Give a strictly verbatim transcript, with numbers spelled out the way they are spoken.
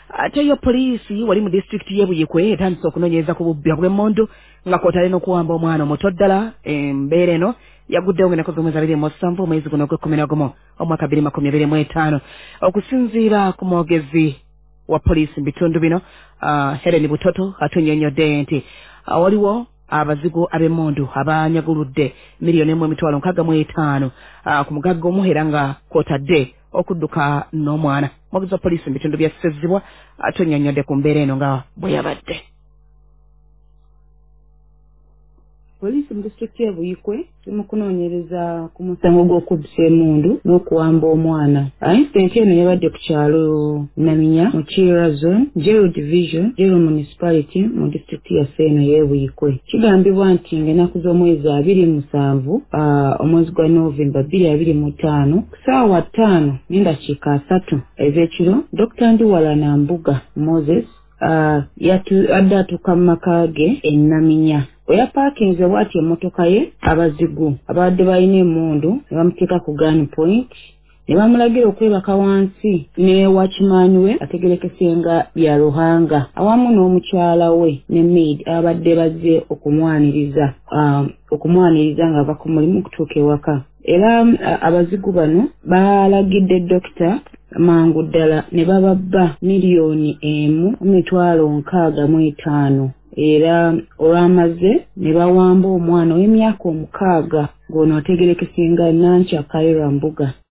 ate yo poliisi wali mu district y'e Buyikwe etandise okunoonyereza ku bubbi bw'emmundu nga kw'otali n'okuwamba omwana omuto ddala. Embeera eno yaguddewo nga nakozesa omwezi abiri mu musanvu omwezi guno ogw'ekkumi na gumu omwaka bbiri makumi abiri mu etaano okusinziira ku mwogezi wa poliisi mu bitundu bino uh, Helen Butoto atunnyonnyodde nti uh, waliwo abazigu ab'emmundu abanyaguludde miliyoni emu emitwalo nkaaga mu etaano uh, ku mugagga omu era nga kw'otadde okudduka n'omwana. Mwogezi wa poliisi mu bitundu bya Ssezibwa atunnyonnyodde ku mbeera eno nga bwe yabadde. Poliisi mu disitulikiti y'e Buyikwe mu kunoonyereza ku musango gw'okubbisa emmundu n'okuwamba omwana. Incident eno yabadde ku kyalo Naminya mu Kiyira Zone, Jero Division, Jero Municipality mu disitulikiti yaffe eno y'e Buyikwe. Kigambibwa nti ng'ennaku z'omwezi abiri musanvu omwezi gwa Novemba bbiri abiri mu ttaano ku ssaawa ttaano n'endakiika asatu ez'ekiro, Dokita Ndiwala Nambuga Moses uh, yatu adde atuuka mu maka ge e Naminya. We yapaakinze bw'ati emmotoka ye, abazigu abadde balina emmundu ne bamuteeka ku gun point ne bamulagira okwebaka wansi ne wakimaani we ategerekese nga bya Ruhanga awamu n'omukyala we ne maid abadde bazze okumwaniriza um, okumwaniriza nga ava ku mulimu okutuuka ewaka. Era uh, abazigu bano balagidde dokita mangu ddala ne bababba miliyoni emu emitwalo nkaaga mu etaano. Era olwamaze ne bawamba omwana w'emyaka omukaaga ng'ono otegerekese nga Nankya Kaira Mbuga.